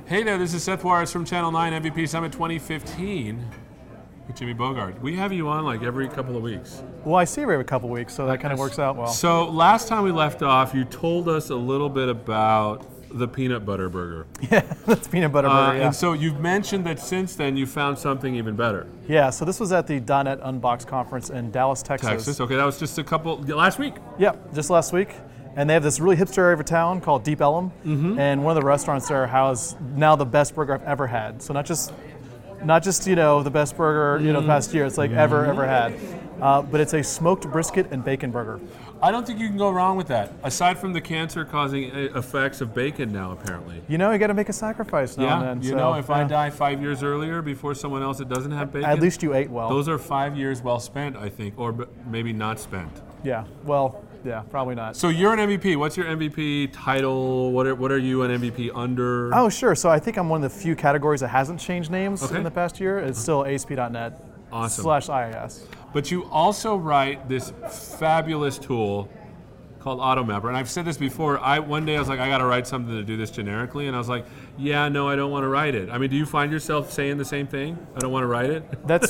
Hey there, this is Seth Juarez from Channel 9 MVP Summit 2015 with Jimmy Bogart. We have you on like every couple of weeks. Well, I see you every couple of weeks, so that kind of works out well. So last time we left off, you told us a little bit about the peanut butter burger. Yeah, that's peanut butter burger, yeah. And so you've mentioned that since then you found something even better. Yeah, so this was at the .NET Unbox conference in Dallas, Texas. Okay, that was just last week. Yep, just last week. And they have this really hipster area of a town called Deep Ellum, and one of the restaurants there has now the best burger I've ever had. So not just the best burger the past year. It's like ever had. But it's a smoked brisket and bacon burger. I don't think you can go wrong with that. Aside from the cancer-causing effects of bacon now, apparently. You got to make a sacrifice now and then. If I die 5 years earlier before someone else that doesn't have bacon, at least you ate well. Those are 5 years well spent, I think, or maybe not spent. Yeah. Well. Yeah, probably not. So you're an MVP. What's your MVP title? What are you an MVP under? Oh, sure. So I think I'm one of the few categories that hasn't changed names in the past year. It's still ASP.NET /IIS. But you also write this fabulous tool called AutoMapper. And I've said this before. One day I was like, I got to write something to do this generically. And I was like, yeah, no, I don't want to write it. I mean, do you find yourself saying the same thing? I don't want to write it? That's...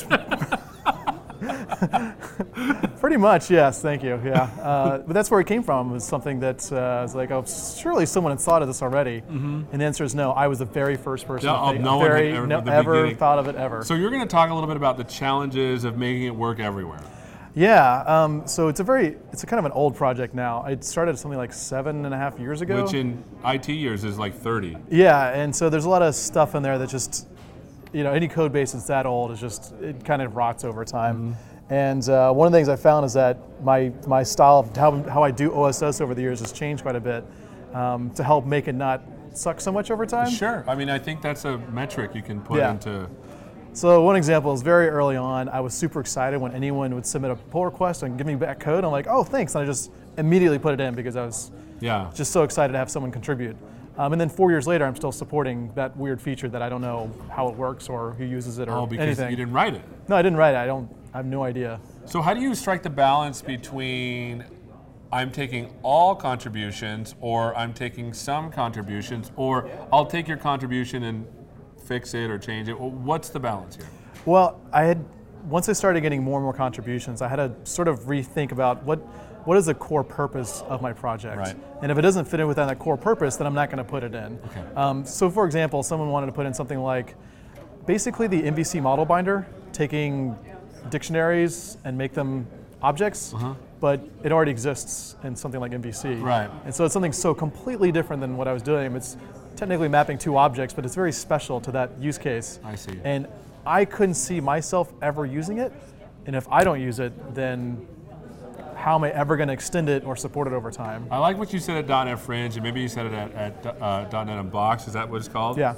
Pretty much, yes. Thank you. Yeah, but that's where it came from. It was something that I was like, oh, surely someone had thought of this already. And the answer is no. I was the very first person. No one had ever thought of it ever. So you're going to talk a little bit about the challenges of making it work everywhere. Yeah. So it's a kind of an old project now. I started something like 7.5 years ago. Which in IT years is like 30. Yeah, and so there's a lot of stuff in there that just, any code base that's that old it kind of rots over time. And one of the things I found is that my style of how I do OSS over the years has changed quite a bit to help make it not suck so much over time. Sure. I mean, I think that's a metric you can put into. So one example is very early on, I was super excited when anyone would submit a pull request and give me back code. I'm like, oh, thanks. And I just immediately put it in because I was just so excited to have someone contribute. And then 4 years later, I'm still supporting that weird feature that I don't know how it works or who uses it or anything. Oh, because you didn't write it. No, I didn't write it. I have no idea. So how do you strike the balance between I'm taking all contributions or I'm taking some contributions or I'll take your contribution and fix it or change it? What's the balance here? Well, once I started getting more and more contributions, I had to sort of rethink about what is the core purpose of my project? Right. And if it doesn't fit in within that core purpose, then I'm not going to put it in. Okay. So for example, someone wanted to put in something like basically the MVC model binder, taking dictionaries and make them objects, but it already exists in something like MVC. Right. And so it's something so completely different than what I was doing. It's technically mapping two objects, but it's very special to that use case. I see. And I couldn't see myself ever using it, and if I don't use it, then how am I ever going to extend it or support it over time? I like what you said at .NET Fringe, and maybe you said it at .NET Unbox. Is that what it's called? Yeah.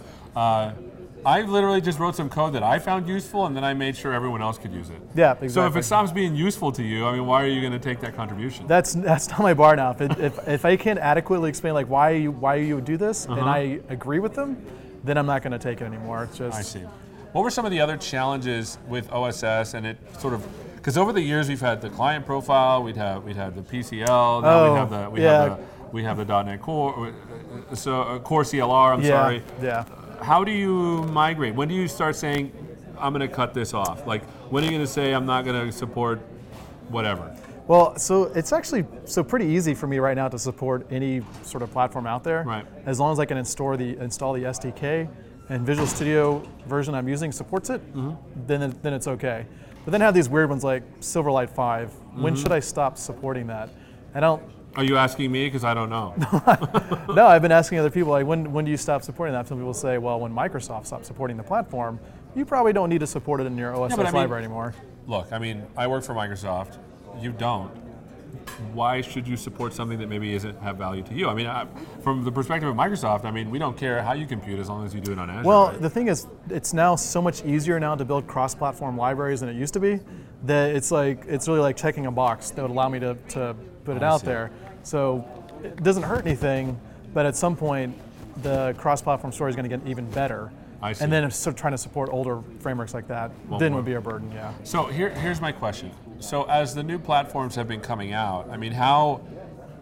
I literally just wrote some code that I found useful, and then I made sure everyone else could use it. Yeah, exactly. So if it stops being useful to you, I mean, why are you going to take that contribution? That's not my bar now. If I can't adequately explain like why you would do this, and I agree with them, then I'm not going to take it anymore. It's just. I see. What were some of the other challenges with OSS, and it sort of? Because over the years we've had the client profile, we'd had the PCL, now we have the .NET Core, Core CLR. I'm sorry. Yeah. How do you migrate? When do you start saying, I'm going to cut this off? Like, when are you going to say, I'm not going to support whatever? Well, so it's actually pretty easy for me right now to support any sort of platform out there. Right. As long as I can install the SDK and Visual Studio version I'm using supports it, then it's okay. But then I have these weird ones like Silverlight 5. When should I stop supporting that? Are you asking me? Because I don't know. No, I've been asking other people, like, when do you stop supporting that? Some people say, well, when Microsoft stops supporting the platform, you probably don't need to support it in your OSS library anymore. Look, I mean, I work for Microsoft. You don't. Why should you support something that maybe isn't have value to you? I mean, from the perspective of Microsoft, I mean, we don't care how you compute as long as you do it on Azure. Well, right? The thing is, it's now so much easier now to build cross-platform libraries than it used to be, that it's really like checking a box that would allow me to put it out there. So it doesn't hurt anything, but at some point, the cross-platform story is going to get even better. I see. And then trying to support older frameworks like that, then would be a burden, yeah. So here's my question. So as the new platforms have been coming out, I mean, how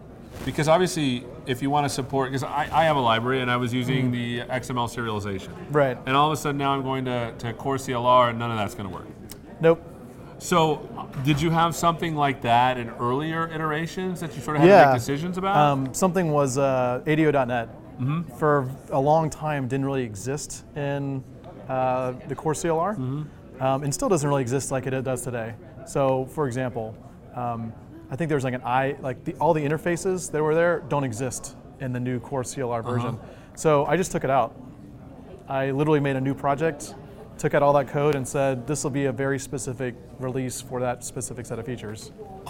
Because obviously, if you want to support, because I have a library and I was using the XML serialization. Right. And all of a sudden now I'm going to Core CLR and none of that's going to work. Nope. So did you have something like that in earlier iterations that you sort of had to make decisions about? Something was ADO.NET. For a long time didn't really exist in the Core CLR, and still doesn't really exist like it does today. So for example, I think there's like all the interfaces that were there don't exist in the new Core CLR version. So I just took it out. I literally made a new project, took out all that code and said, this will be a very specific release for that specific set of features.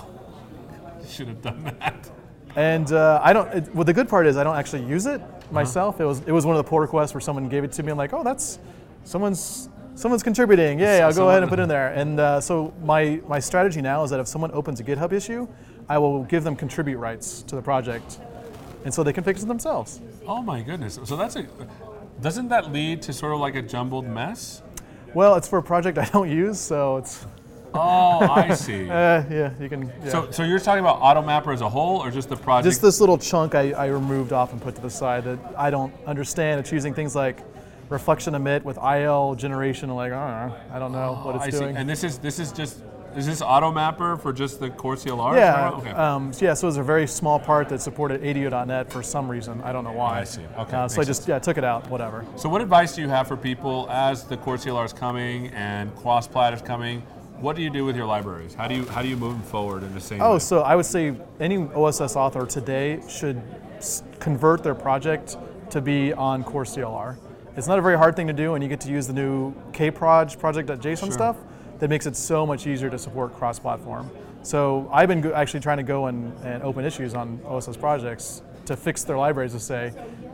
Should have done that. And well, the good part is I don't actually use it myself. It was one of the pull requests where someone gave it to me. I'm like, oh, that's someone's contributing. Yay, I'll go ahead and put it in there. And so my strategy now is that if someone opens a GitHub issue, I will give them contribute rights to the project, and so they can fix it themselves. Oh my goodness! So doesn't that lead to sort of like a jumbled mess? Well, it's for a project I don't use, so it's. Oh, I see. Yeah, you can. Yeah. So you're talking about AutoMapper as a whole, or just the project? Just this little chunk I removed off and put to the side that I don't understand. It's using things like reflection emit with IL generation. Like, I don't know what it's doing. See. And is this AutoMapper for just the Core CLR? Yeah. Okay. So it was a very small part that supported ADO.NET for some reason. I don't know why. I see. Okay. So I just took it out. Whatever. So what advice do you have for people as the Core CLR is coming and Cross-Plat is coming? What do you do with your libraries? How do you move them forward in the same way? So I would say any OSS author today should convert their project to be on Core CLR. It's not a very hard thing to do, and you get to use the new kproj project.json stuff that makes it so much easier to support cross-platform. So I've been actually trying to go and open issues on OSS projects to fix their libraries to say,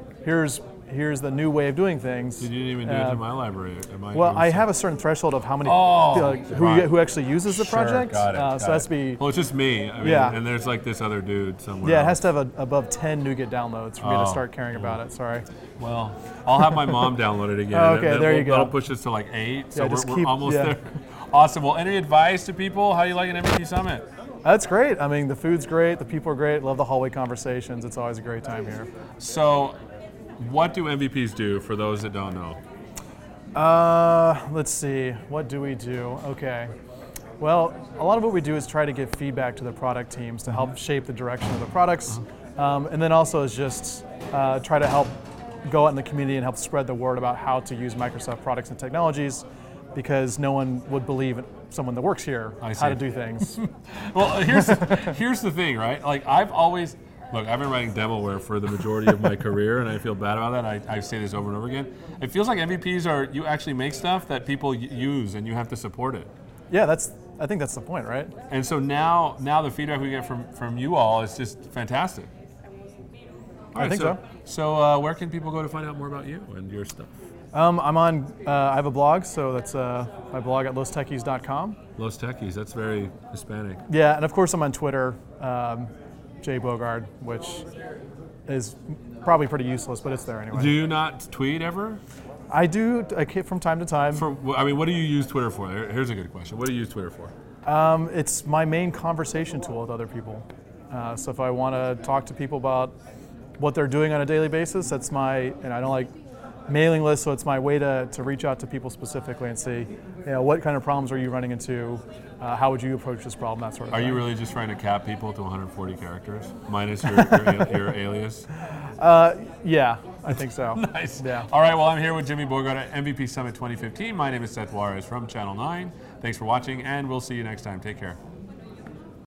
here's the new way of doing things. You didn't even do it in my library. Well, I have a certain threshold of how many who actually uses the project. Got it. So that's be. Well, it's just me. I mean, and there's like this other dude somewhere. Yeah, it has to have above 10 NuGet downloads for me to start caring about it. Sorry. Well, I'll have my mom download it again. Okay, there you go. That'll push us to like 8, so we're almost there. Awesome. Well, any advice to people? How do you like an MVP Summit? That's great. I mean, the food's great, the people are great. Love the hallway conversations. It's always a great time here. So, what do MVPs do for those that don't know? Let's see. What do we do? Okay. Well, a lot of what we do is try to give feedback to the product teams to help shape the direction of the products. And then also is just try to help go out in the community and help spread the word about how to use Microsoft products and technologies, because no one would believe someone that works here how to do things. Well, here's the thing, right? Like I've been writing demoware for the majority of my career, and I feel bad about that. I say this over and over again. It feels like MVPs you actually make stuff that people use, and you have to support it. Yeah, I think that's the point, right? And so now the feedback we get from you all is just fantastic. I think so. So where can people go to find out more about you and your stuff? I'm on. I have a blog, so that's my blog at lostechies.com. Los Techies, that's very Hispanic. Yeah, and of course I'm on Twitter, Jay Bogard, which is probably pretty useless, but it's there anyway. Do you not tweet ever? I do from time to time. What do you use Twitter for? Here's a good question. What do you use Twitter for? It's my main conversation tool with other people. So if I want to talk to people about what they're doing on a daily basis, and I don't like mailing lists, so it's my way to reach out to people specifically and see, what kind of problems are you running into? How would you approach this problem? That sort of thing. Are you really just trying to cap people to 140 characters minus your alias? Yeah, I think so. Nice. Yeah. All right. Well, I'm here with Jimmy Bogard at MVP Summit 2015. My name is Seth Juarez from Channel 9. Thanks for watching, and we'll see you next time. Take care.